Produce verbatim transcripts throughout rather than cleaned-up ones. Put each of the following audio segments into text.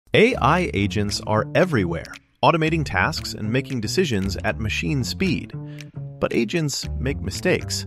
A I agents are everywhere, automating tasks and making decisions at machine speed. But agents make mistakes.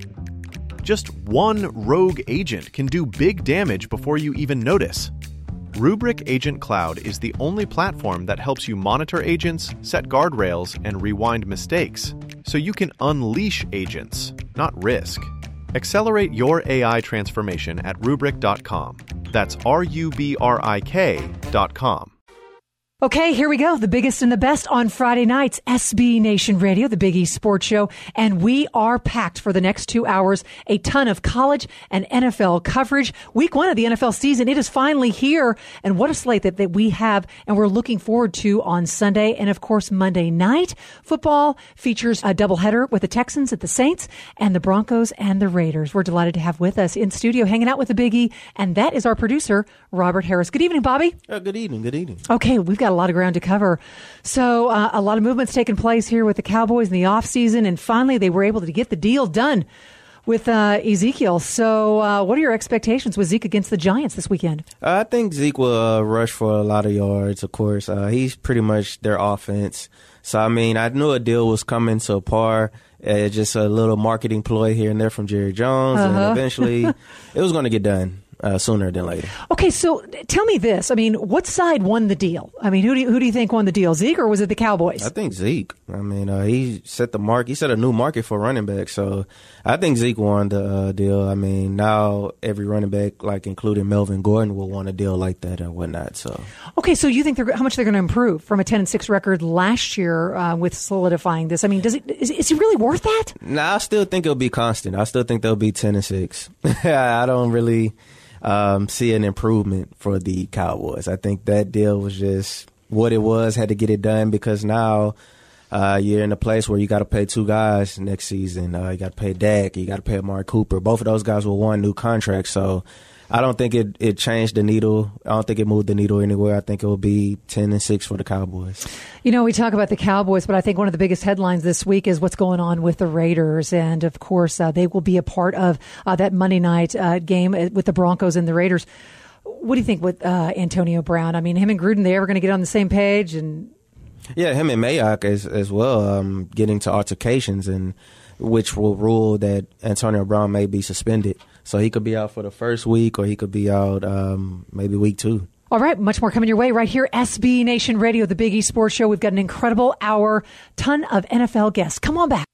Just one rogue agent can do big damage before you even notice. Rubrik Agent Cloud is the only platform that helps you monitor agents, set guardrails, and rewind mistakes, so you can unleash agents, not risk. Accelerate your A I transformation at rubrik dot com. That's R U B R I K dot com. Okay, here we go. The biggest and the best on Friday nights. S B Nation Radio, the Big East Sports Show. And we are packed for the next two hours. A ton of college and N F L coverage. Week one of the N F L season. It is finally here. And what a slate that, that we have and we're looking forward to on Sunday. And of course, Monday night football features a doubleheader with the Texans at the Saints and the Broncos and the Raiders. We're delighted to have with us in studio hanging out with the Big E. And that is our producer, Robert Harris. Good evening, Bobby. Uh, good evening. Good evening. Okay, we've got a lot of ground to cover. So uh, a lot of movements taking place here with the Cowboys in the offseason, and finally they were able to get the deal done with uh, Ezekiel. So uh, what are your expectations with Zeke against the Giants this weekend? Uh, I think Zeke will uh, rush for a lot of yards, of course. Uh, he's pretty much their offense. So, I mean, I knew a deal was coming to par. Uh, just a little marketing ploy here and there from Jerry Jones, uh-huh. and eventually it was going to get done. Uh, sooner than later. Okay, so tell me this. I mean, what side won the deal? I mean, who do you, who do you think won the deal, Zeke, or was it the Cowboys? I think Zeke. I mean, uh, he set the mark. He set a new market for running back. So I think Zeke won the uh, deal. I mean, now every running back, like including Melvin Gordon, will want a deal like that or whatnot. So okay, so you think they're, how much they're going to improve from a ten and six record last year uh, with solidifying this? I mean, does it is, is it really worth that? No, nah, I still think it'll be constant. I still think they'll be ten and six. I don't really. Um, see an improvement for the Cowboys. I think that deal was just what it was, had to get it done because now uh, you're in a place where you got to pay two guys next season. Uh, you got to pay Dak, you got to pay Amari Cooper. Both of those guys will want new contracts. So I don't think it, it changed the needle. I don't think it moved the needle anywhere. I think it will be ten and six for the Cowboys. You know, we talk about the Cowboys, but I think one of the biggest headlines this week is what's going on with the Raiders. And, of course, uh, they will be a part of uh, that Monday night uh, game with the Broncos and the Raiders. What do you think with uh, Antonio Brown? I mean, him and Gruden, they ever going to get on the same page? And yeah, him and Mayock as, as well, um, getting to altercations, and which will rule that Antonio Brown may be suspended. So he could be out for the first week, or he could be out um, maybe week two. All right, much more coming your way right here. S B Nation Radio, the Big East Sports Show. We've got an incredible hour, ton of N F L guests. Come on back.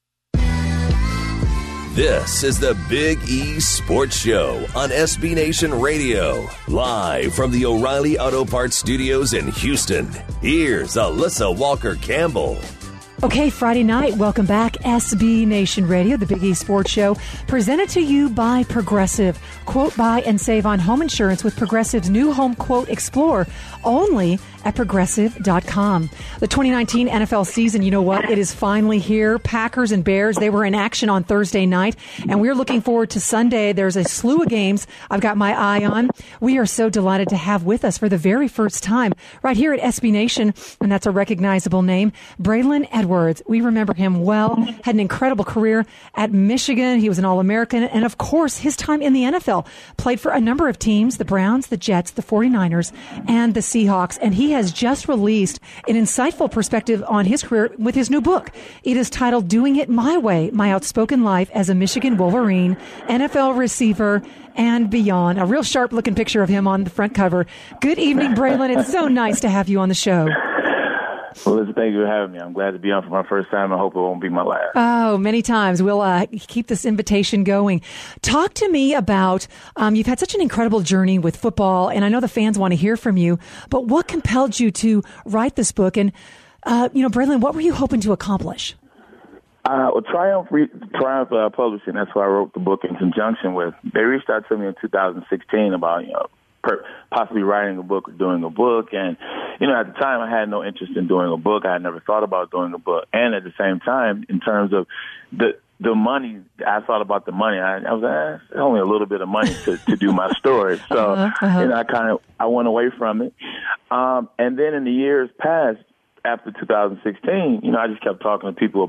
This is the Big East Sports Show on S B Nation Radio. Live from the O'Reilly Auto Parts Studios in Houston. Here's Alyssa Walker-Campbell. Okay, Friday night. Welcome back. S B Nation Radio, the Big East Sports Show, presented to you by Progressive. Quote, buy, and save on home insurance with Progressive's new Home Quote Explorer, only at progressive dot com. The twenty nineteen N F L season, you know what? It is finally here. Packers and Bears, they were in action on Thursday night, and we're looking forward to Sunday. There's a slew of games I've got my eye on. We are so delighted to have with us for the very first time right here at S B Nation, and that's a recognizable name, Braylon Edwards. We remember him well, had an incredible career at Michigan. He was an All-American, and of course, his time in the N F L. Played for a number of teams, the Browns, the Jets, the forty-niners, and the Seahawks, and he has just released an insightful perspective on his career with his new book. It is titled Doing It My Way, My Outspoken Life as a Michigan Wolverine, N F L Receiver, and Beyond. A real sharp-looking picture of him on the front cover. Good evening, Braylon. It's so nice to have you on the show. Well, listen, thank you for having me. I'm glad to be on for my first time. I hope it won't be my last. Oh, many times. We'll uh, keep this invitation going. Talk to me about, um, you've had such an incredible journey with football, and I know the fans want to hear from you, but what compelled you to write this book? And, uh, you know, Braylon, what were you hoping to accomplish? Uh, well, Triumph, Re- Triumph uh, Publishing, that's who I wrote the book in conjunction with. They reached out to me in two thousand sixteen about, you know, per- possibly writing a book or doing a book. And, you know, at the time I had no interest in doing a book. I had never thought about doing a book. And at the same time, in terms of the the money, I thought about the money. I, I was like, eh, it's only a little bit of money to, to do my story. So, uh-huh, uh-huh. you know, I kind of, I went away from it. Um, and then in the years past, after two thousand sixteen, you know, I just kept talking to people about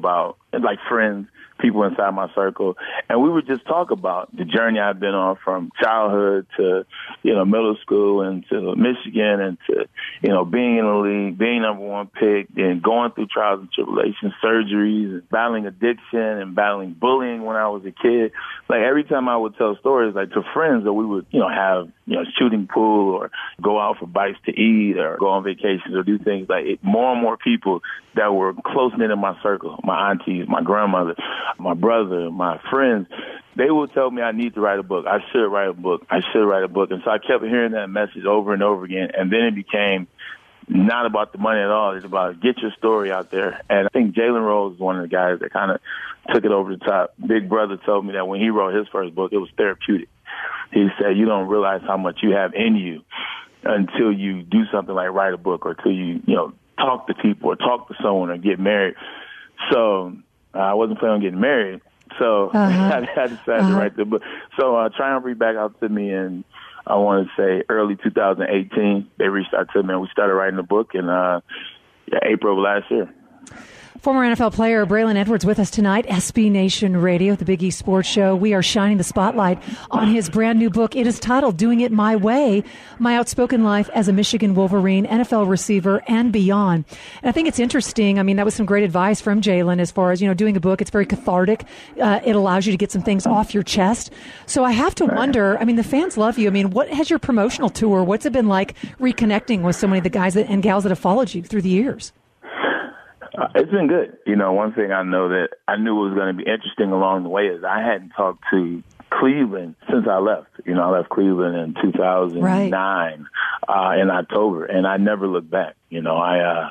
like friends, people inside my circle, and we would just talk about the journey I've been on from childhood to, you know, middle school and to Michigan and to, you know, being in the league, being number one pick, and going through trials and tribulations, surgeries, and battling addiction and battling bullying when I was a kid. Like every time I would tell stories, like to friends that we would, you know, have, you know, shooting pool or go out for bites to eat or go on vacations or do things like it, more and more people that were close knit in my circle, my aunties, my grandmother, my brother, my friends, they would tell me I need to write a book. I should write a book. I should write a book. And so I kept hearing that message over and over again. And then it became not about the money at all. It's about get your story out there. And I think Jalen Rose is one of the guys that kind of took it over the top. Big Brother told me that when he wrote his first book, it was therapeutic. He said, you don't realize how much you have in you until you do something like write a book or until you, you know, talk to people or talk to someone or get married. So uh, I wasn't planning on getting married. So uh-huh. I, I decided uh-huh. to write the book. So uh, Triumph reached back out to me in, I want to say, early two thousand eighteen. They reached out to me and we started writing the book in uh, yeah, April of last year. Former N F L player Braylon Edwards with us tonight, S B Nation Radio, the Big East Sports Show. We are shining the spotlight on his brand new book. It is titled Doing It My Way, My Outspoken Life as a Michigan Wolverine, N F L Receiver, and Beyond. And I think it's interesting. I mean, that was some great advice from Jalen as far as, you know, doing a book. It's very cathartic. Uh, it allows you to get some things off your chest. So I have to wonder, I mean, the fans love you. I mean, what has your promotional tour, what's it been like reconnecting with so many of the guys that, and gals that have followed you through the years? Uh, it's been good. You know, one thing I know that I knew was going to be interesting along the way is I hadn't talked to Cleveland since I left. You know, I left Cleveland in two thousand nine right. uh, in October, and I never looked back. You know, I uh,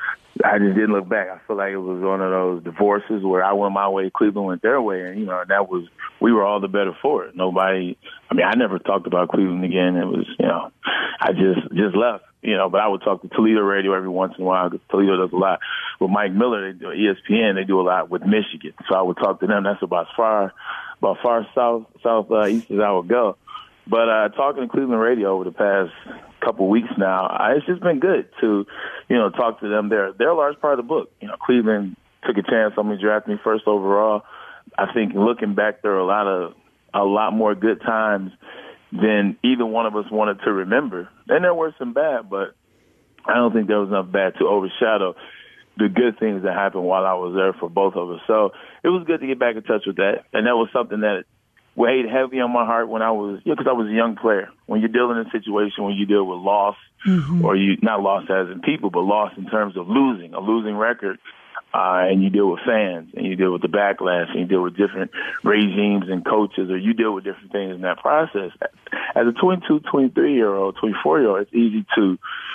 I just didn't look back. I feel like it was one of those divorces where I went my way, Cleveland went their way, and, you know, that was, we were all the better for it. Nobody, I mean, I never talked about Cleveland again. It was, you know, I just, just left. You know, but I would talk to Toledo radio every once in a while because Toledo does a lot with Mike Miller. They do E S P N. They do a lot with Michigan. So I would talk to them. That's about as far, about far south, south uh, east as I would go. But uh, talking to Cleveland radio over the past couple of weeks now, I, it's just been good to, you know, talk to them. They're they're a large part of the book. You know, Cleveland took a chance on me, drafted me first overall. I think looking back, there are a lot of a lot more good times than either one of us wanted to remember. And there were some bad, but I don't think there was enough bad to overshadow the good things that happened while I was there for both of us. So it was good to get back in touch with that. And that was something that weighed heavy on my heart when I was, you know, because I was a young player. When you're dealing in a situation when you deal with loss, mm-hmm. or you, not loss as in people, but loss in terms of losing, a losing record, Uh, and you deal with fans, and you deal with the backlash, and you deal with different regimes and coaches, or you deal with different things in that process. As a twenty-two, twenty-three-year-old, twenty-four-year-old, it's easy to,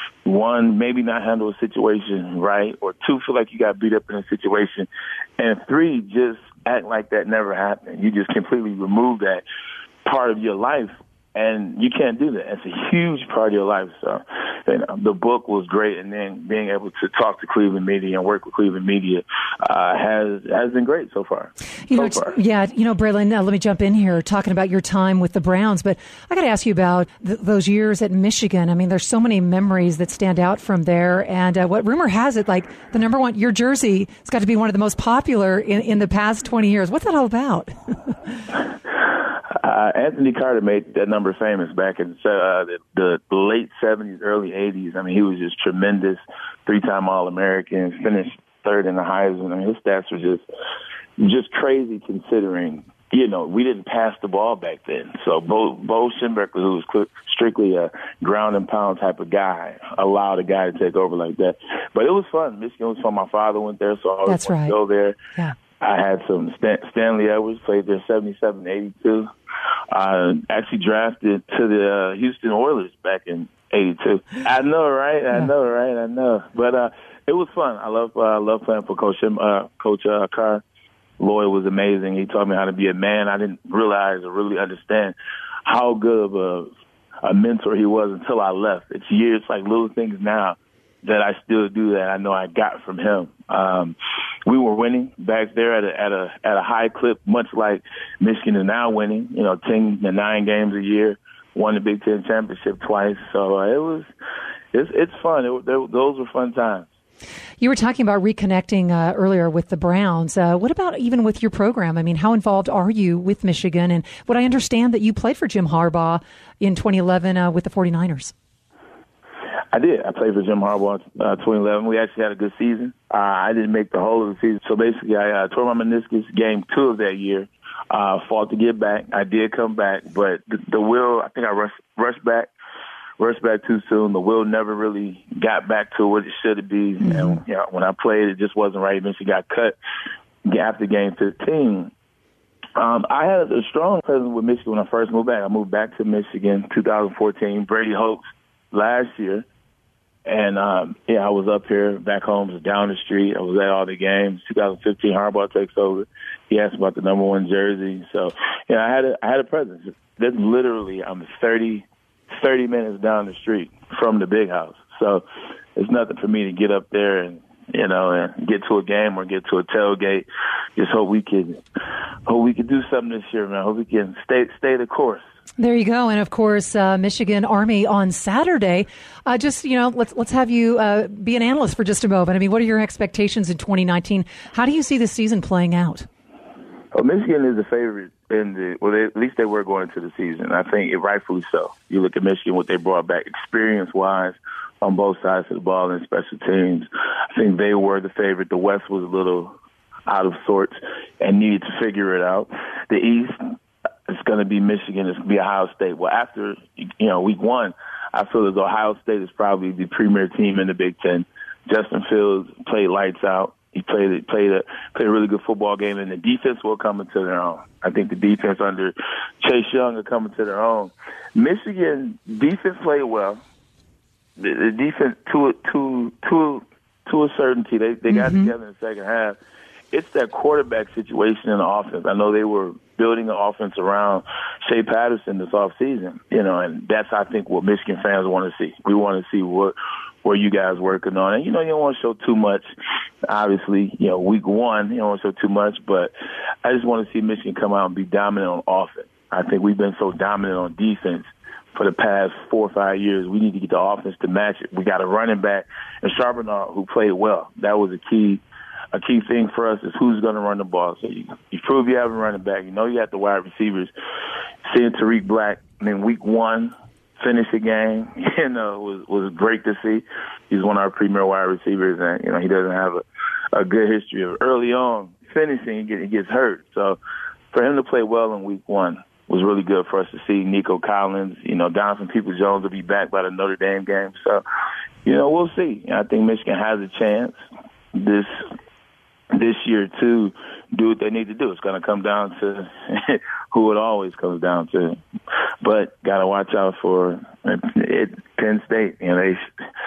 one, maybe not handle a situation right, or two, feel like you got beat up in a situation, and three, just act like that never happened. You just completely remove that part of your life. And you can't do that. It's a huge part of your life. So, you know, the book was great, and then being able to talk to Cleveland media and work with Cleveland media uh, has has been great so far. You so know, far. Yeah, you know, Braylon, uh, let me jump in here talking about your time with the Browns, but I got to ask you about th- those years at Michigan. I mean, there's so many memories that stand out from there, and uh, what rumor has it, like the number one, your jersey has got to be one of the most popular in, in the past twenty years. What's that all about? Uh, Anthony Carter made that number famous back in uh, the, the late seventies, early eighties. I mean, he was just tremendous, three-time All-American, finished third in the Heisman. I mean, his stats were just just crazy considering, you know, we didn't pass the ball back then. So Bo, Bo Schembechler, who was strictly a ground and pound type of guy, allowed a guy to take over like that. But it was fun. Michigan was fun. My father went there, so I always That's wanted right. to go there. Yeah. I had some Stan, Stanley Edwards played there seventy-seven, eighty-two. I actually drafted to the uh, Houston Oilers back in eighty-two. I know, right? I know, right? I know. But uh, it was fun. I love uh, I love playing for Coach uh, Coach uh, Carr. Lloyd was amazing. He taught me how to be a man. I didn't realize or really understand how good of a, a mentor he was until I left. It's years, like little things now that I still do that I know I got from him. Um, we were winning back there at a, at a, at a high clip, much like Michigan is now winning, you know, ten to nine games a year, won the Big Ten championship twice. So uh, it was, it's, it's fun. It, they, those were fun times. You were talking about reconnecting uh, earlier with the Browns. Uh, what about even with your program? I mean, how involved are you with Michigan? And what I understand that you played for Jim Harbaugh in twenty eleven uh, with the 49ers. I did. I played for Jim Harbaugh in uh, twenty eleven. We actually had a good season. Uh, I didn't make the whole of the season. So basically, I uh, tore my meniscus game two of that year. Uh, fought to get back. I did come back, but the, the will, I think I rushed, rushed back. Rushed back too soon. The will never really got back to what it should be. Mm-hmm. And you know, when I played, it just wasn't right. Eventually got cut after game fifteen. Um, I had a strong presence with Michigan when I first moved back. I moved back to Michigan two thousand fourteen, Brady Hoax last year. And, um, yeah, I was up here, back home, was down the street. I was at all the games. two thousand fifteen, Harbaugh takes over. He asked about the number one jersey. So, yeah, I had a, I had a presence. That's literally, I'm thirty, thirty minutes down the street from the big house. So it's nothing for me to get up there and, you know, and get to a game or get to a tailgate. Just hope we could, hope we could do something this year, man. Hope we can stay, stay the course. There you go. And of course, uh, Michigan Army on Saturday. Uh, just, you know, let's, let's have you uh, be an analyst for just a moment. I mean, what are your expectations in twenty nineteen? How do you see the season playing out? Well, Michigan is the favorite in the, well, they, at least they were going into the season. I think it rightfully so. You look at Michigan, what they brought back experience-wise on both sides of the ball and special teams. I think they were the favorite. The West was a little out of sorts and needed to figure it out. The East, it's going to be Michigan. It's going to be Ohio State. Well, after, you know, week one, I feel as though Ohio State is probably the premier team in the Big Ten. Justin Fields played lights out. He played played a played a really good football game, and the defense will come into their own. I think the defense under Chase Young are coming to their own. Michigan defense played well. The, the defense to a, to to to a certainty, they they got mm-hmm. together in the second half. It's that quarterback situation in the offense. I know they were building an offense around Shea Patterson this offseason, you know, and that's, I think, what Michigan fans want to see. We want to see what where you guys working on. And, you know, you don't want to show too much. Obviously, you know, week one, you don't want to show too much. But I just want to see Michigan come out and be dominant on offense. I think we've been so dominant on defense for the past four or five years. We need to get the offense to match it. We got a running back in Charbonnet who played well. That was a key A key thing for us is who's going to run the ball. So you, you prove you have a running back. You know you have the wide receivers. Seeing Tariq Black in week one finish the game, you know, was was great to see. He's one of our premier wide receivers, and you know he doesn't have a, a good history of early on finishing. He, get, he gets hurt. So for him to play well in week one was really good for us to see. Nico Collins, you know, Donovan Peoples-Jones will be back by the Notre Dame game. So, you know, we'll see. I think Michigan has a chance this this year to do what they need to do. It's going to come down to who it always comes down to. But got to watch out for it, Penn State. You know, they,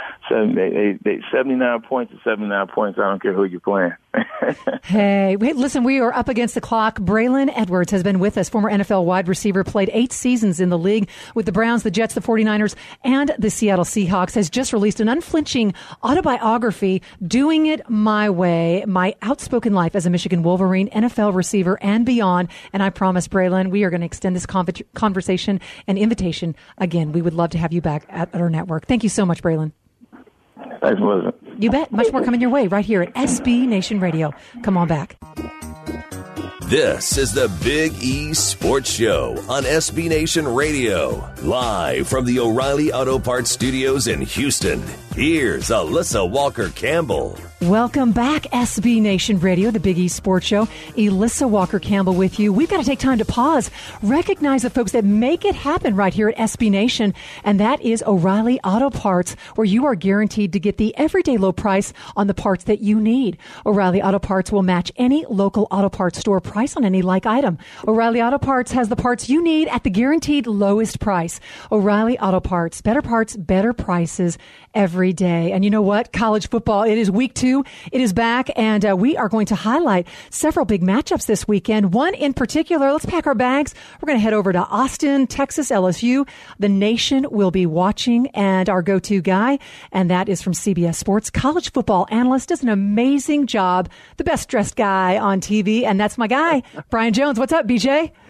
they, they, they seventy-nine points to seventy-nine points. I don't care who you're playing. Hey, wait, listen, we are up against the clock. Braylon Edwards has been with us, former N F L wide receiver, played eight seasons in the league with the Browns, the Jets, the 49ers, and the Seattle Seahawks, has just released an unflinching autobiography, Doing It My Way, My Outspoken Life as a Michigan Wolverine, N F L receiver, and beyond. And I promise, Braylon, we are going to extend this conversation and invitation again. We would love to have you back at our network. Thank you so much, Braylon. Thanks, Melissa. You bet. Much more coming your way right here at S B Nation Radio. Come on back. This is the Big E Sports Show on S B Nation Radio. Live from the O'Reilly Auto Parts Studios in Houston. Here's Alyssa Walker-Campbell. Welcome back, S B Nation Radio, the Big E Sports Show. Alyssa Walker-Campbell with you. We've got to take time to pause, recognize the folks that make it happen right here at S B Nation, and that is O'Reilly Auto Parts, where you are guaranteed to get the everyday low price on the parts that you need. O'Reilly Auto Parts will match any local auto parts store price on any like item. O'Reilly Auto Parts has the parts you need at the guaranteed lowest price. O'Reilly Auto Parts, better parts, better prices every day. And you know what? College football, it is week two. It is back, and uh, we are going to highlight several big matchups this weekend. One in particular, let's pack our bags. We're going to head over to Austin, Texas, L S U. The nation will be watching, and our go-to guy, and that is from C B S Sports, college football analyst, does an amazing job. The best-dressed guy on T V, and that's my guy, Brian Jones. What's up, B J?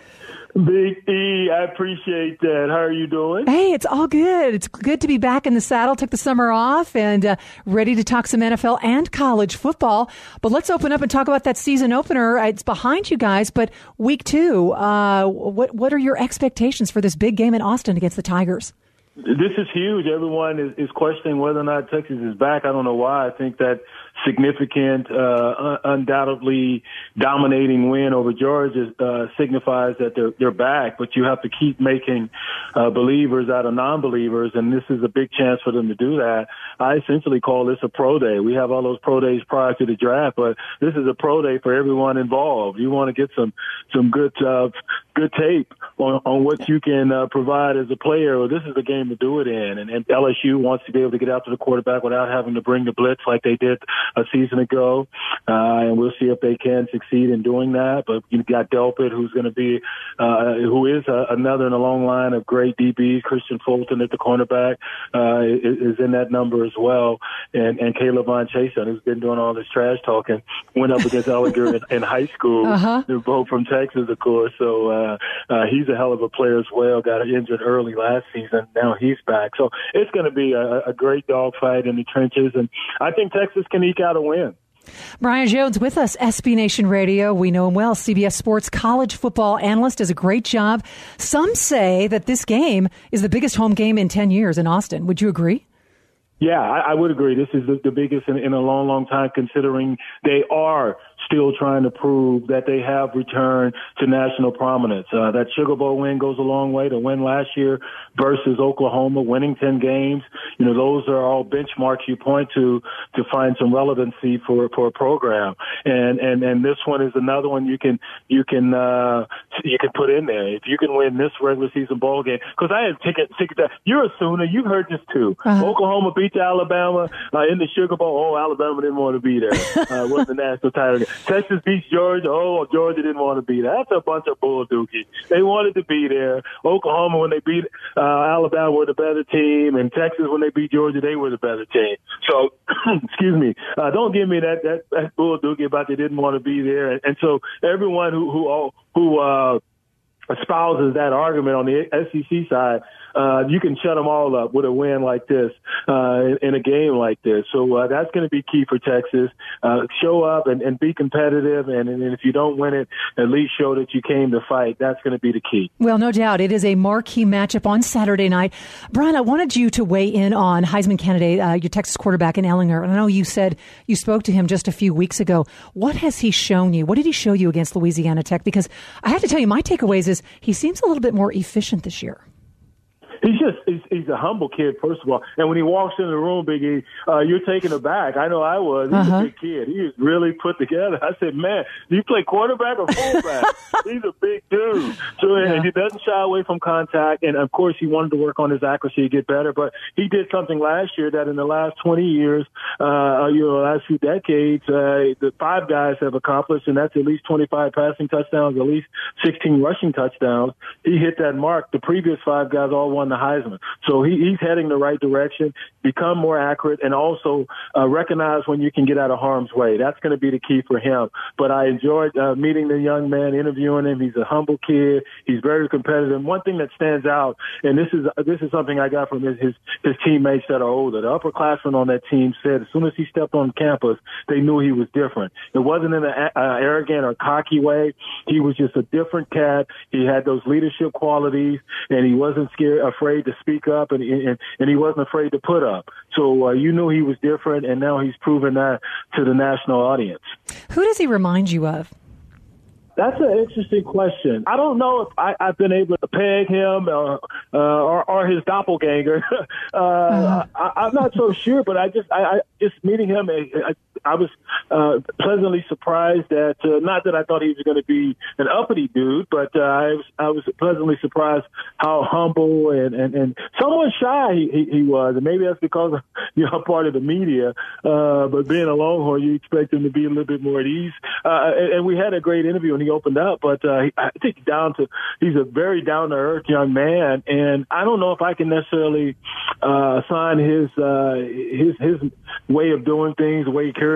Big E, I appreciate that. How are you doing? Hey, it's all good. It's good to be back in the saddle. Took the summer off and uh, ready to talk some N F L and college football. But let's open up and talk about that season opener. It's behind you guys, but week two, uh, what what are your expectations for this big game in Austin against the Tigers? This is huge. Everyone is, is questioning whether or not Texas is back. I don't know why. I think that significant, uh, undoubtedly dominating win over Georgia uh, signifies that they're they're back. But you have to keep making uh, believers out of non-believers, and this is a big chance for them to do that. I essentially call this a pro day. We have all those pro days prior to the draft, but this is a pro day for everyone involved. You want to get some some good uh, good tape on, on what you can uh, provide as a player. Well, this is the game to do it in, and, and L S U wants to be able to get out to the quarterback without having to bring the blitz like they did a season ago, uh, and we'll see if they can succeed in doing that. But you've got Delpit, who's going to be, uh, who is uh, another in a long line of great D Bs. Christian Fulton at the cornerback uh, is, is in that number as well, and and Caleb Von Chason, who's been doing all this trash talking, went up against Alliger in, in high school. Uh-huh. They're both from Texas, of course, so uh, uh, he's a hell of a player as well. Got injured early last season. Now he's back, so it's going to be a, a great dogfight in the trenches, and I think Texas can eke out a win. Brian Jones with us, S B Nation Radio. We know him well. C B S Sports college football analyst, does a great job. Some say that this game is the biggest home game in ten years in Austin. Would you agree? Yeah, I, I would agree. This is the, the biggest in, in a long, long time, considering they are still trying to prove that they have returned to national prominence. Uh, that Sugar Bowl win goes a long way. The win last year versus Oklahoma, winning ten games, you know, those are all benchmarks you point to to find some relevancy for for a program. And and and this one is another one you can you can uh, you can put in there if you can win this regular season ball game. Because I had ticket ticket. You're a Sooner. You've heard this too. Uh-huh. Oklahoma beat Alabama uh, in the Sugar Bowl. Oh, Alabama didn't want to be there. Uh, wasn't the national title game. Texas beats Georgia. Oh, Georgia didn't want to be there. That's a bunch of bull dookie. They wanted to be there. Oklahoma, when they beat uh, Alabama, were the better team, and Texas, when they beat Georgia, they were the better team. So, excuse me, uh, don't give me that that, that bull dookie about they didn't want to be there. And, and so, everyone who who who uh, espouses that argument on the S E C side, uh, you can shut them all up with a win like this, uh, in, in a game like this. So, uh, that's going to be key for Texas. Uh, show up and, and be competitive. And, and if you don't win it, at least show that you came to fight. That's going to be the key. Well, no doubt. It is a marquee matchup on Saturday night. Brian, I wanted you to weigh in on Heisman candidate, uh, your Texas quarterback in Ehlinger. I know you said you spoke to him just a few weeks ago. What has he shown you? What did he show you against Louisiana Tech? Because I have to tell you, my takeaways is he seems a little bit more efficient this year. He's just, he's, he's a humble kid, first of all. And when he walks in the room, Biggie, uh, you're taken aback. I know I was. He's uh-huh. a big kid. He is really put together. I said, man, do you play quarterback or fullback? He's a big dude. So yeah. and he doesn't shy away from contact. And, of course, he wanted to work on his accuracy to get better. But he did something last year that in the last twenty years, uh, you know, last few decades, uh, the five guys have accomplished, and that's at least twenty-five passing touchdowns, at least sixteen rushing touchdowns. He hit that mark. The previous five guys all won the Heisman. So he, he's heading the right direction, become more accurate, and also uh, recognize when you can get out of harm's way. That's going to be the key for him. But I enjoyed uh, meeting the young man, interviewing him. He's a humble kid. He's very competitive. And one thing that stands out, and this is this is something I got from his, his, his teammates that are older. The upperclassmen on that team said as soon as he stepped on campus, they knew he was different. It wasn't in an uh, arrogant or cocky way. He was just a different cat. He had those leadership qualities, and he wasn't scared, afraid to speak up, and and, and he wasn't afraid to put up. So uh, you knew he was different, and now he's proven that to the national audience. Who does he remind you of? That's an interesting question. I don't know if I, I've been able to peg him or uh, or, or his doppelganger. uh, uh-huh. I, I'm not so sure, but I just I, I just meeting him, I, I was uh, pleasantly surprised that uh, not that I thought he was going to be an uppity dude, but uh, I was I was pleasantly surprised how humble and, and, and somewhat shy he, he, he was, and maybe that's because of, you know, part of the media. Uh, but being a Longhorn, you expect him to be a little bit more at ease. Uh, and, and we had a great interview, and he opened up, but uh, he, I think down to he's a very down to earth young man, and I don't know if I can necessarily uh, assign his uh, his his way of doing things, the way he carries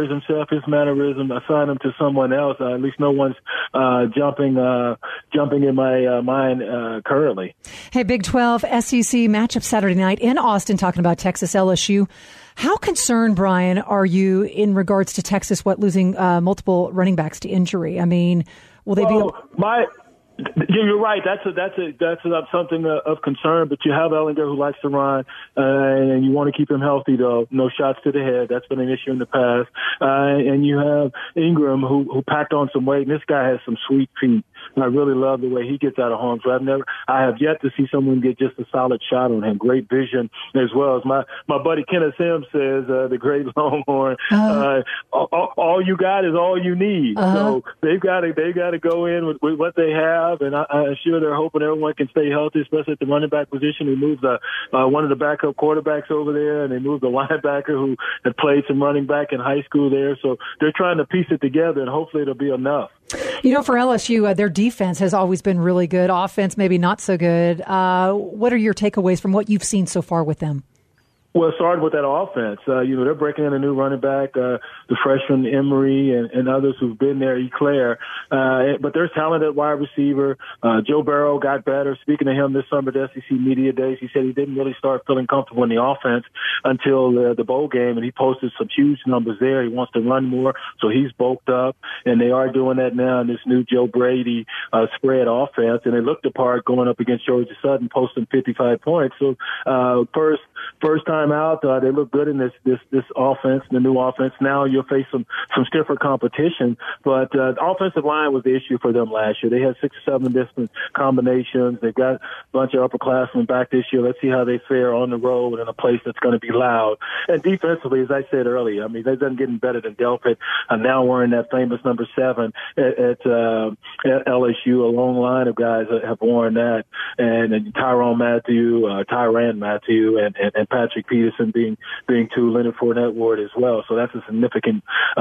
carries himself, his mannerism, assign him to someone else. Uh, at least no one's uh, jumping uh, jumping in my uh, mind uh, currently. Hey, Big twelve S E C matchup Saturday night in Austin, talking about Texas L S U. How concerned, Brian, are you in regards to Texas, what, losing uh, multiple running backs to injury? I mean, will they well, be... My... You're right. That's a that's a that's a, something of concern. But you have Ellinger who likes to run, uh, and you want to keep him healthy. Though no shots to the head. That's been an issue in the past. Uh, and you have Ingram who who packed on some weight. And this guy has some sweet feet. And I really love the way he gets out of harm's way. I've never, I have yet to see someone get just a solid shot on him. Great vision as well. As my my buddy Kenneth Sims says, uh, the great Longhorn. Uh-huh. Uh, all, all you got is all you need. Uh-huh. So they've got to they've got to go in with, with what they have. And I, I'm sure they're hoping everyone can stay healthy, especially at the running back position. They moved the, uh, one of the backup quarterbacks over there, and they moved the linebacker who had played some running back in high school there. So they're trying to piece it together, and hopefully it'll be enough. You know, for L S U, uh, their defense has always been really good. Offense, maybe not so good. Uh, what are your takeaways from what you've seen so far with them? Well, it started with that offense. Uh, you know, they're breaking in a new running back, uh, the freshman Emery and, and others who've been there, Eclair. Uh, but there's talent at wide receiver. Uh, Joe Burrow got better. Speaking to him this summer at S E C Media Days, he said he didn't really start feeling comfortable in the offense until uh, the bowl game, and he posted some huge numbers there. He wants to run more, so he's bulked up, and they are doing that now in this new Joe Brady uh, spread offense, and they looked the part going up against Georgia Southern, posting fifty-five points. So uh, first first time out, uh, they look good in this this this offense, the new offense. Now you'll face some some stiffer competition, but uh, the offensive line was the issue for them last year. They had six or seven different combinations. They've got a bunch of upperclassmen back this year. Let's see how they fare on the road in a place that's going to be loud. And defensively, as I said earlier, I mean, they've done getting better than Delpit. I'm now wearing that famous number seven at, at, uh, at L S U. A long line of guys have worn that, and, and Tyrann Mathieu, uh, Tyrann Mathieu, and, and, and Patrick Peterson being being two, Leonard Fournette Ward as well. So that's a significant uh,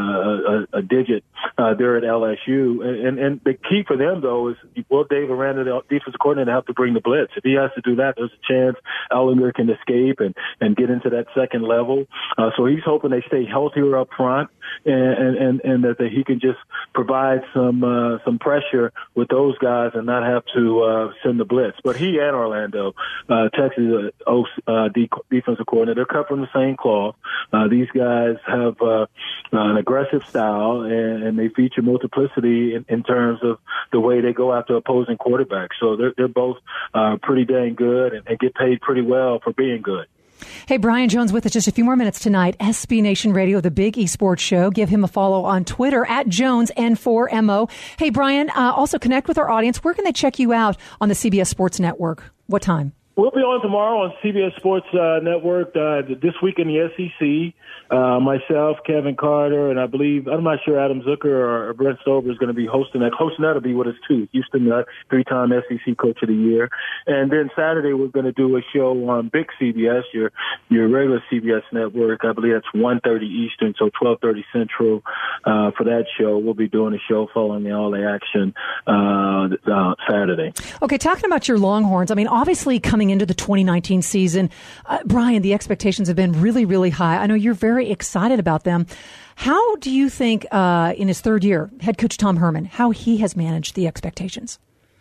a, a digit uh, there at L S U. And, and, and the key for them, though, is Will Dave Aranda, the defensive coordinator, have to bring the blitz. If he has to do that, there's a chance Ellinger can escape and, and get into that second level. Uh, so he's hoping they stay healthier up front and, and, and that he can just provide some uh, some pressure with those guys and not have to uh, send the blitz. But he and Orlando, uh, Texas uh, uh, defensive coordinator, they're cut from the same cloth. Uh, these guys have uh, an aggressive style, and, and they feature multiplicity in, in terms of the way they go after opposing quarterbacks. So they're, they're both uh, pretty dang good and, and get paid pretty well for being good. Hey, Brian Jones with us just a few more minutes tonight. S B Nation Radio, the Big Esports Show. Give him a follow on Twitter at Jones N four M O. Hey, Brian, uh, also connect with our audience. Where can they check you out on the C B S Sports Network? What time? We'll be on tomorrow on C B S Sports uh, Network, uh, this week in the S E C. Uh, myself, Kevin Carter, and I believe, I'm not sure Adam Zucker or, or Brent Stover is going to be hosting that. Hosting that will be with us too. Houston, uh, three-time S E C Coach of the Year. And then Saturday we're going to do a show on Big C B S, your your regular C B S network. I believe that's one thirty Eastern, so twelve thirty Central. Uh, for that show, we'll be doing a show following the All-A Action uh, uh, Saturday. Okay, talking about your Longhorns, I mean, obviously coming into the twenty nineteen season, uh, Brian, the expectations have been really, really high. I know you're very excited about them. How do you think, uh, in his third year, head coach Tom Herman, how he has managed the expectations?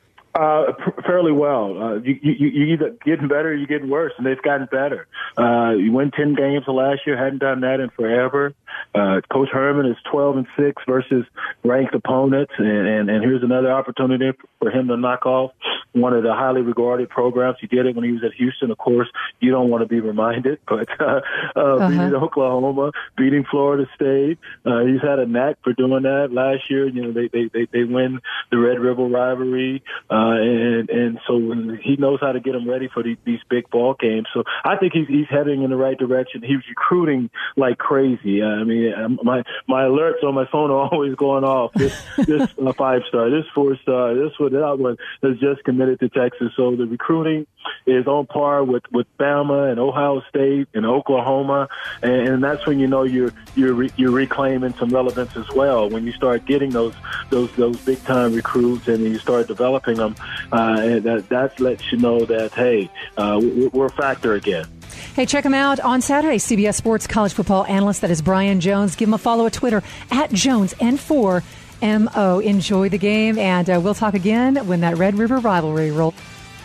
Uh, fairly well. Uh, you, you, you either getting better or you're getting worse, and they've gotten better. Uh, you win ten games the last year, hadn't done that in forever. Uh, Coach Herman is twelve and six versus ranked opponents, and, and, and here's another opportunity for him to knock off one of the highly regarded programs. He did it when he was at Houston. Of course, you don't want to be reminded, but uh, uh, uh-huh. beating Oklahoma, beating Florida State. Uh, he's had a knack for doing that. Last year, you know, they they they, they win the Red River rivalry. Uh, Uh, and, and so he knows how to get them ready for the, these big ball games. So I think he's, he's heading in the right direction. He's recruiting like crazy. Uh, I mean, my, my alerts on my phone are always going off. This, this uh, five star, this four star, this one, that one has just committed to Texas. So the recruiting is on par with, with Bama and Ohio State and Oklahoma. And, and that's when you know you're, you're, re, you're reclaiming some relevance as well. When you start getting those, those, those big time recruits and you start developing them. Uh, and that, that lets you know that, hey, uh, we're a factor again. Hey, check him out on Saturday. C B S Sports college football analyst, that is Brian Jones. Give him a follow at Twitter, at Jones N four M O. Enjoy the game, and uh, we'll talk again when that Red River rivalry rolls.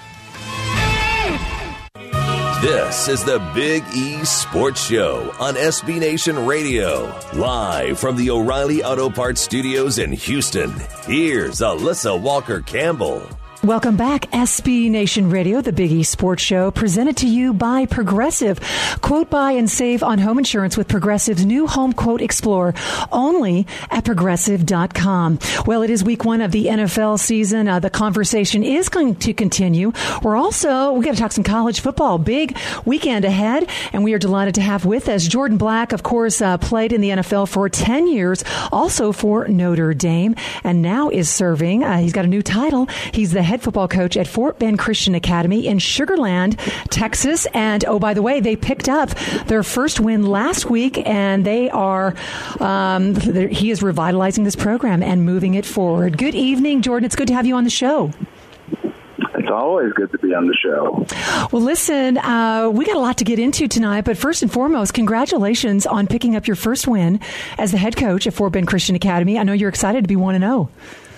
This is the Big E Sports Show on S B Nation Radio. Live from the O'Reilly Auto Parts Studios in Houston, here's Alyssa Walker-Campbell. Welcome back, S B Nation Radio, the Big E Sports Show, presented to you by Progressive. Quote, buy, and save on home insurance with Progressive's new Home Quote Explorer, only at Progressive dot com. Well, it is week one of the N F L season. Uh, the conversation is going to continue. We're also, we got to talk some college football. Big weekend ahead, and we are delighted to have with us Jordan Black, of course, uh, played in the N F L for ten years, also for Notre Dame, and now is serving. Uh, he's got a new title. He's the head football coach at Fort Bend Christian Academy in Sugar Land, Texas. And, oh, by the way, they picked up their first win last week, and they are, um, he is revitalizing this program and moving it forward. Good evening, Jordan. It's good to have you on the show. It's always good to be on the show. Well, listen, uh, we got a lot to get into tonight, but first and foremost, congratulations on picking up your first win as the head coach at Fort Bend Christian Academy. I know you're excited to be one and oh.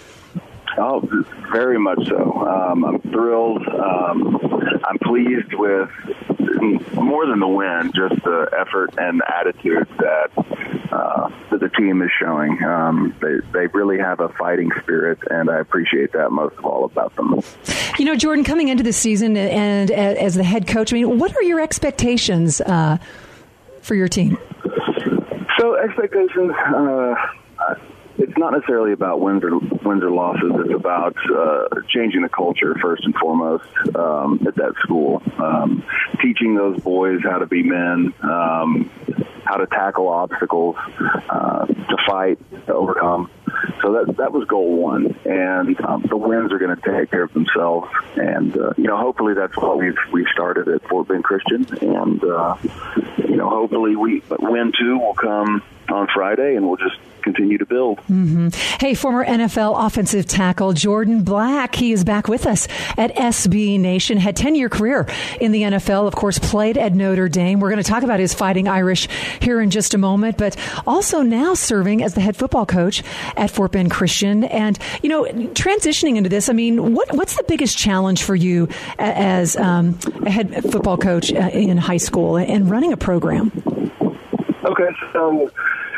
Oh, very much so. Um, I'm thrilled. Um, I'm pleased with more than the win, just the effort and attitude that uh, that the team is showing. Um, they they really have a fighting spirit, and I appreciate that most of all about them. You know, Jordan, coming into the season and as the head coach, I mean, what are your expectations uh, for your team? So expectations. Uh, It's not necessarily about wins or wins or losses. It's about uh, changing the culture first and foremost um, at that school, um, teaching those boys how to be men, um, how to tackle obstacles, uh, to fight, to overcome. So that that was goal one, and um, the wins are going to take care of themselves. And uh, you know, hopefully that's what we've we've started at Fort Bend Christian, and uh, you know, hopefully we win two will come on Friday, and we'll just continue to build. Mm-hmm. Hey, former N F L offensive tackle Jordan Black, he is back with us at S B Nation, had ten-year career in the N F L, of course, played at Notre Dame. We're going to talk about his Fighting Irish here in just a moment, but also now serving as the head football coach at Fort Bend Christian. And, you know, transitioning into this, I mean, what what's the biggest challenge for you as um, a head football coach uh, in high school and running a program? Okay, so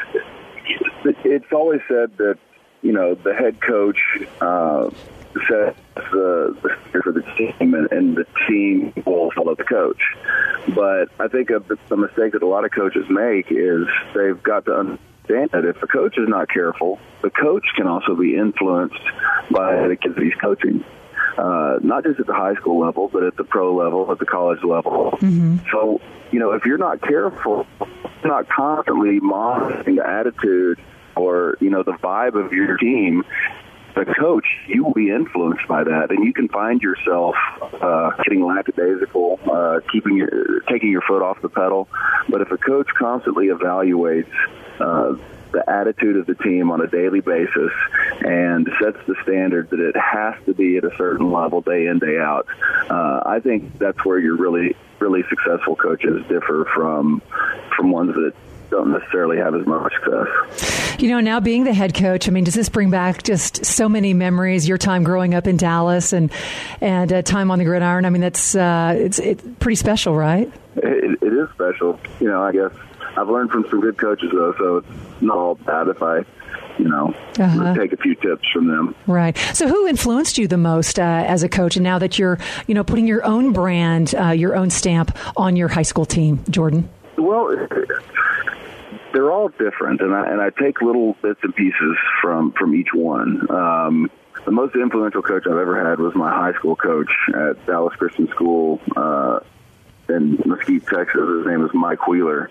it's always said that, you know, the head coach uh, sets the, the steer for the team, and, and the team will follow the coach. But I think a, the mistake that a lot of coaches make is they've got to understand that if the coach is not careful, the coach can also be influenced by the kids that he's coaching. Uh, not just at the high school level, but at the pro level, at the college level. Mm-hmm. So, you know, if you're not careful, not constantly monitoring the attitude or, you know, the vibe of your team, the coach, you will be influenced by that, and you can find yourself uh, getting lackadaisical, uh, keeping your, taking your foot off the pedal. But if a coach constantly evaluates uh, the attitude of the team on a daily basis and sets the standard that it has to be at a certain level day in, day out, uh, I think that's where your really, really successful coaches differ from from ones that don't necessarily have as much success. You know, now being the head coach, I mean, does this bring back just so many memories? Your time growing up in Dallas and and uh, time on the gridiron. I mean, that's uh, it's it's pretty special, right? It, it is special. You know, I guess I've learned from some good coaches though, so it's not all bad if I, you know, uh-huh. take a few tips from them. Right. So, who influenced you the most uh, as a coach? And now that you're, you know, putting your own brand, uh, your own stamp on your high school team, Jordan? Well, they're all different, and I, and I take little bits and pieces from, from each one. Um, the most influential coach I've ever had was my high school coach at Dallas Christian School uh, in Mesquite, Texas. His name is Mike Wheeler.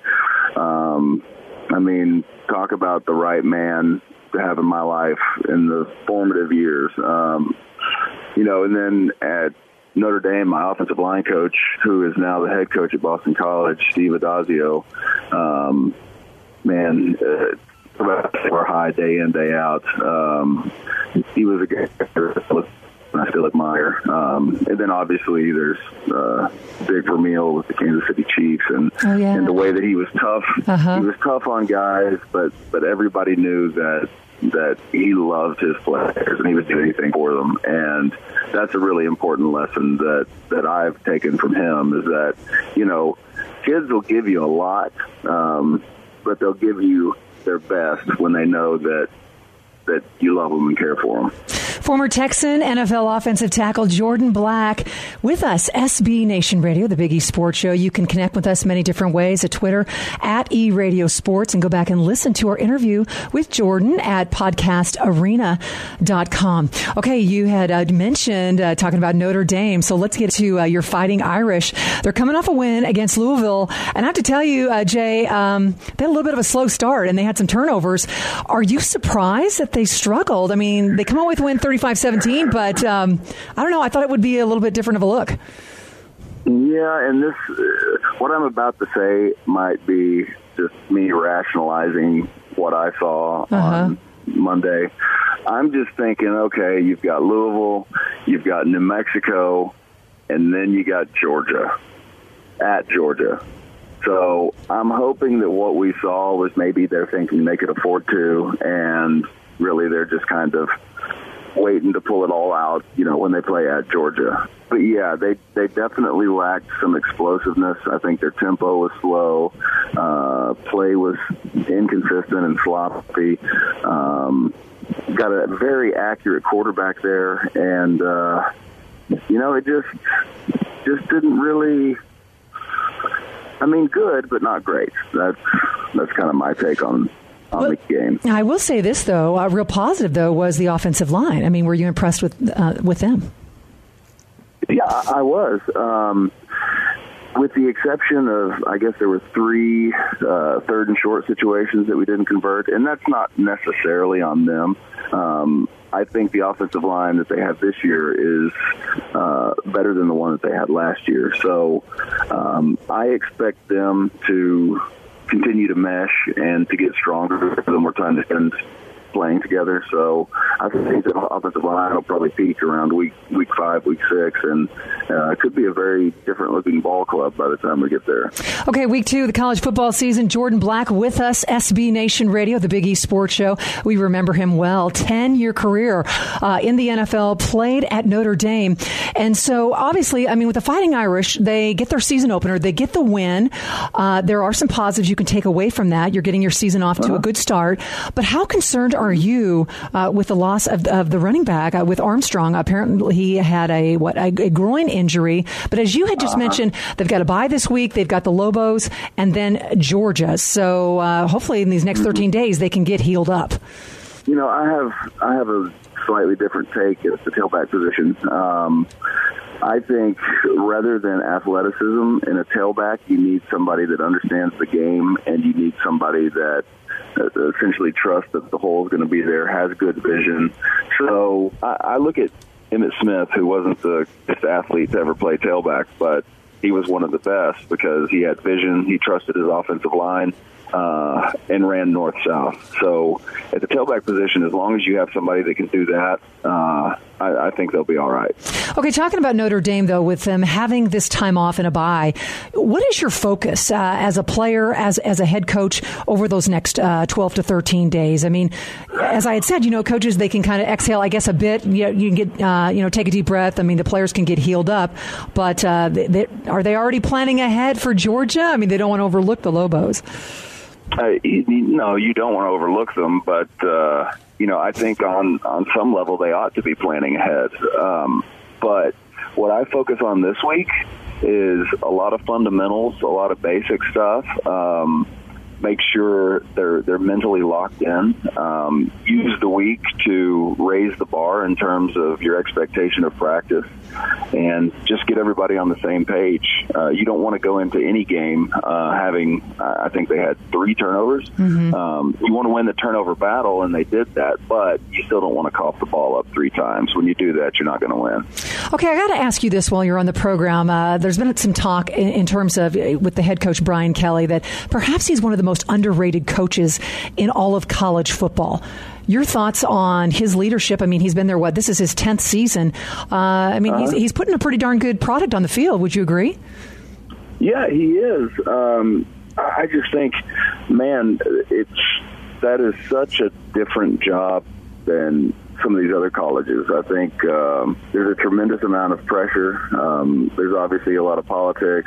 Um, I mean, talk about the right man to have in my life in the formative years. Um, you know, and then at Notre Dame, my offensive line coach, who is now the head coach at Boston College, Steve Adazio, um, man, uh, our high day in, day out. Um, he was a guy with I still admire. Um, and then obviously there's uh, Big Vermeil with the Kansas City Chiefs, and oh, yeah. and the way that he was tough. Uh-huh. He was tough on guys, but but everybody knew that that he loved his players and he would do anything for them. And that's a really important lesson that that I've taken from him, is that, you know, kids will give you a lot, um, but they'll give you their best when they know that that you love them and care for them. Former Texan N F L offensive tackle Jordan Black with us, S B Nation Radio, the Big E Sports Show. You can connect with us many different ways at Twitter, at E Radio Sports, and go back and listen to our interview with Jordan at podcast arena dot com. Okay, you had uh, mentioned uh, talking about Notre Dame, so let's get to uh, your Fighting Irish. They're coming off a win against Louisville, and I have to tell you, uh, Jay, um, they had a little bit of a slow start, and they had some turnovers. Are you surprised that they struggled? I mean, they come out with a win thirty-five seventeen, but um, I don't know. I thought it would be a little bit different of a look. Yeah, and this, uh, what I'm about to say might be just me rationalizing what I saw uh-huh. on Monday. I'm just thinking, okay, you've got Louisville, you've got New Mexico, and then you got Georgia, at Georgia. So I'm hoping that what we saw was maybe they're thinking they could afford to, and really they're just kind of waiting to pull it all out, you know, when they play at Georgia. But yeah, they they definitely lacked some explosiveness. I think their tempo was slow, uh, play was inconsistent and sloppy. Um, got a very accurate quarterback there, and uh, you know, it just just didn't really. I mean, good, but not great. That's that's kind of my take on. On well, the game. I will say this, though, uh, real positive, though, was the offensive line. I mean, were you impressed with uh, with them? Yeah, I was. Um, with the exception of, I guess there were three uh, third and short situations that we didn't convert, and that's not necessarily on them. Um, I think the offensive line that they have this year is uh, better than the one that they had last year. So um, I expect them to continue to mesh and to get stronger the more time they spend playing together. So I think the offensive line will probably peak around week week five, week six, and uh, it could be a very different looking ball club by the time we get there. Okay, week two of the college football season. Jordan Black with us, S B Nation Radio, the Big E Sports Show. We remember him well. ten-year career uh, in the N F L, played at Notre Dame. And so, obviously, I mean, with the Fighting Irish, they get their season opener. They get the win. Uh, there are some positives you can take away from that. You're getting your season off to uh-huh. a good start. But how concerned are you uh, with the loss of, of the running back uh, with Armstrong? Apparently, he had a what a, a groin injury. But as you had just uh-huh. mentioned, they've got a bye this week. They've got the Lobos and then Georgia. So uh, hopefully, in these next thirteen days, they can get healed up. You know, I have I have a slightly different take at the tailback position. Um, I think rather than athleticism in a tailback, you need somebody that understands the game, and you need somebody that uh, essentially trusts that the hole is going to be there, has good vision. So I, I look at Emmitt Smith, who wasn't the best athlete to ever play tailback, but he was one of the best because he had vision, he trusted his offensive line, uh, and ran north-south. So at the tailback position, as long as you have somebody that can do that, uh, I, I think they'll be all right. Okay, talking about Notre Dame, though, with them having this time off and a bye, what is your focus uh, as a player, as as a head coach over those next uh, twelve to thirteen days? I mean, as I had said, you know, coaches, they can kind of exhale, I guess, a bit. You, you can get, uh, you know, take a deep breath. I mean, the players can get healed up. But uh, they, they, are they already planning ahead for Georgia? I mean, they don't want to overlook the Lobos. Uh, you, no, you don't want to overlook them, but uh, you know, I think on on some level they ought to be planning ahead. Um, but what I focus on this week is a lot of fundamentals, a lot of basic stuff. Um, make sure they're they're mentally locked in. Um, use the week to raise the bar in terms of your expectation of practice, and just get everybody on the same page. Uh, you don't want to go into any game uh, having, I think they had three turnovers. Mm-hmm. Um, you want to win the turnover battle, and they did that, but you still don't want to cough the ball up three times. When you do that, you're not going to win. Okay, I got to ask you this while you're on the program. Uh, there's been some talk in, in terms of, with the head coach, Brian Kelly, that perhaps he's one of the most underrated coaches in all of college football. Your thoughts on his leadership? I mean, he's been there, what, this is his tenth season. Uh, I mean, uh, he's, he's putting a pretty darn good product on the field. Would you agree? Yeah, he is. Um, I just think, man, it's that is such a different job than some of these other colleges. I think um, there's a tremendous amount of pressure. Um, there's obviously a lot of politics.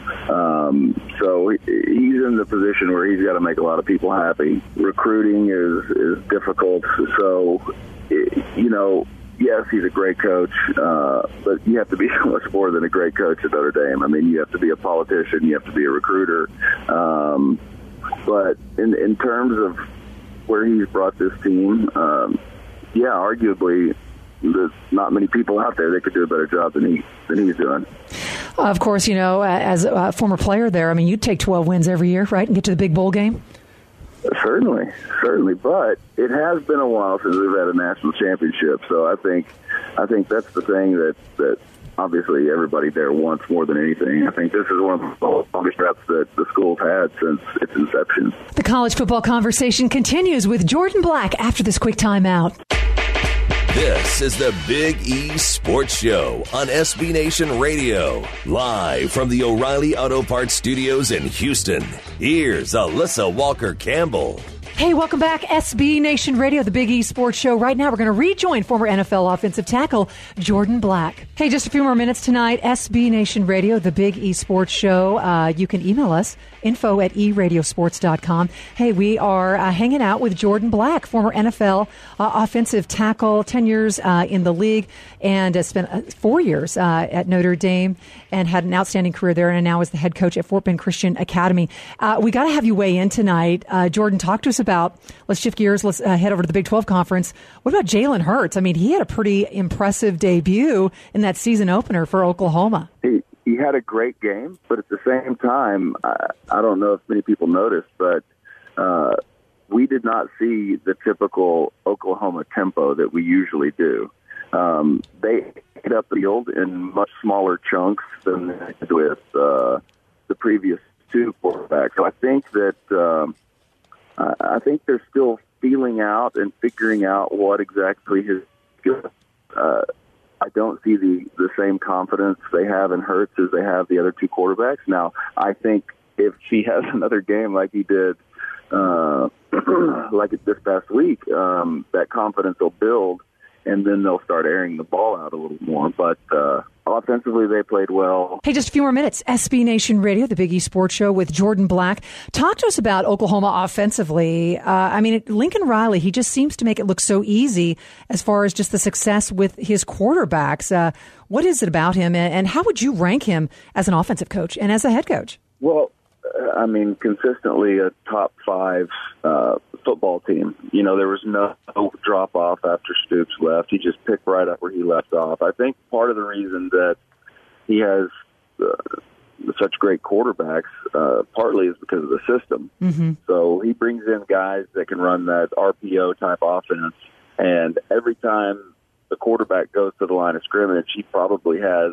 Um, so he, he's in the position where he's got to make a lot of people happy. Recruiting is, is difficult. So, you know, yes, he's a great coach, uh, but you have to be so much more than a great coach at Notre Dame. I mean, you have to be a politician. You have to be a recruiter. Um, but in, in terms of where he's brought this team, um, yeah, arguably, there's not many people out there that could do a better job than he than he's doing. Uh, of course, you know, as a former player there, I mean, you'd take twelve wins every year, right, and get to the big bowl game? Certainly, certainly. But it has been a while since we've had a national championship, so I think I think that's the thing that, that obviously everybody there wants more than anything. I think this is one of the longest reps that the school's had since its inception. The college football conversation continues with Jordan Black after this quick timeout. This is the Big E Sports Show on S B Nation Radio, live from the O'Reilly Auto Parts Studios in Houston. Here's Alyssa Walker-Campbell. Hey, welcome back, S B Nation Radio, the Big E Sports Show. Right now, we're going to rejoin former N F L offensive tackle Jordan Black. Hey, just a few more minutes tonight, S B Nation Radio, the Big E Sports Show. Uh, you can email us, info at e radio sports dot com. Hey, we are uh, hanging out with Jordan Black, former N F L uh, offensive tackle, ten years uh, in the league, and uh, spent uh, four years uh, at Notre Dame and had an outstanding career there, and now is the head coach at Fort Bend Christian Academy. Uh, we got to have you weigh in tonight. Uh, Jordan, talk to us about, let's shift gears, let's uh, head over to the Big twelve Conference. What about Jalen Hurts? I mean, he had a pretty impressive debut in that season opener for Oklahoma. He, he had a great game, but at the same time, I, I don't know if many people noticed, but uh, we did not see the typical Oklahoma tempo that we usually do. Um, they hit up the field in much smaller chunks than they did with uh, the previous two quarterbacks. So I think that um, I think they're still feeling out and figuring out what exactly his skill. Uh, I don't see the, the same confidence they have in Hurts as they have the other two quarterbacks. Now, I think if he has another game like he did, uh, like this past week, um, that confidence will build, and then they'll start airing the ball out a little more. But uh, offensively, they played well. Hey, just a few more minutes. S B Nation Radio, the Big E Sports Show with Jordan Black. Talk to us about Oklahoma offensively. Uh, I mean, Lincoln Riley, he just seems to make it look so easy as far as just the success with his quarterbacks. Uh, what is it about him, and how would you rank him as an offensive coach and as a head coach? Well, I mean, consistently a top five uh, football team. You know, there was no drop-off after Stoops left. He just picked right up where he left off. I think part of the reason that he has uh, such great quarterbacks uh, partly is because of the system. Mm-hmm. So he brings in guys that can run that R P O-type offense, and every time the quarterback goes to the line of scrimmage, he probably has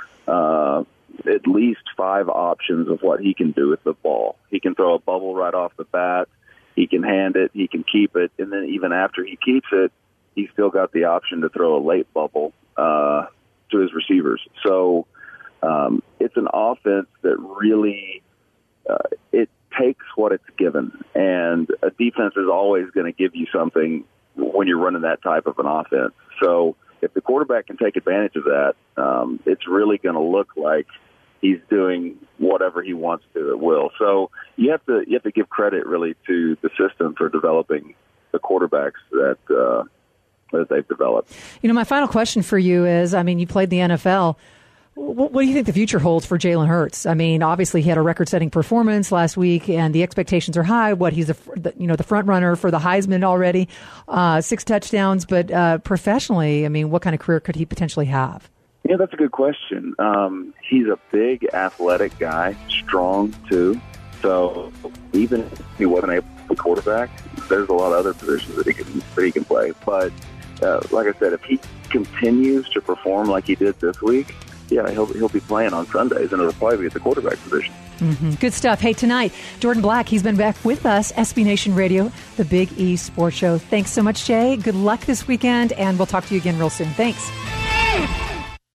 uh, – at least five options of what he can do with the ball. He can throw a bubble right off the bat. He can hand it. He can keep it. And then even after he keeps it, he's still got the option to throw a late bubble uh, to his receivers. So um, it's an offense that really uh, it takes what it's given. And a defense is always going to give you something when you're running that type of an offense. So if the quarterback can take advantage of that, um, it's really going to look like he's doing whatever he wants to at will. So you have to you have to give credit really to the system for developing the quarterbacks that uh, that they've developed. You know, my final question for you is: I mean, you played the N F L. What, what do you think the future holds for Jalen Hurts? I mean, obviously he had a record-setting performance last week, and the expectations are high. What he's the you know the front runner for the Heisman already, uh, six touchdowns. But uh, professionally, I mean, what kind of career could he potentially have? Yeah, that's a good question. Um, he's a big, athletic guy, strong too. So even if he wasn't able to play quarterback, there's a lot of other positions that he can that he can play. But uh, like I said, if he continues to perform like he did this week, yeah, he'll he'll be playing on Sundays, and it'll probably be at the quarterback position. Mm-hmm. Good stuff. Hey, tonight, Jordan Black, he's been back with us, S B Nation Radio, the Big E Sports Show. Thanks so much, Jay. Good luck this weekend, and we'll talk to you again real soon. Thanks.